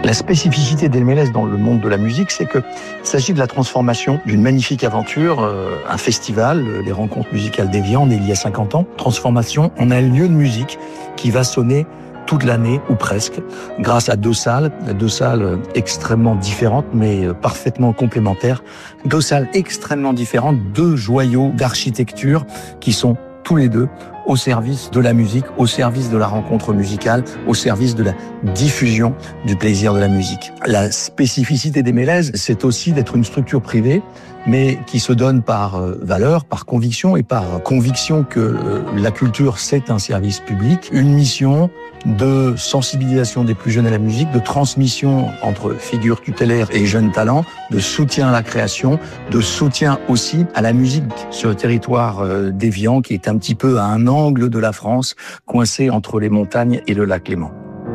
La spécificité d'Elmélès dans le monde de la musique, c'est qu'il s'agit de la transformation d'une magnifique aventure, un festival, les rencontres musicales d'Évian, né il y a 50 ans. Transformation en un lieu de musique qui va sonner toute l'année, ou presque, grâce à deux salles extrêmement différentes, mais parfaitement complémentaires. Deux salles extrêmement différentes, deux joyaux d'architecture qui sont tous les deux au service de la musique, au service de la rencontre musicale, au service de la diffusion du plaisir de la musique. La spécificité des Mélèzes, c'est aussi d'être une structure privée, mais qui se donne par valeur, par conviction, et par conviction que la culture, c'est un service public, une mission de sensibilisation des plus jeunes à la musique, de transmission entre figures tutélaires et jeunes talents, de soutien à la création, de soutien aussi à la musique sur le territoire d'Évian, qui est un petit peu à un angle de la France, coincé entre les montagnes et le lac Léman.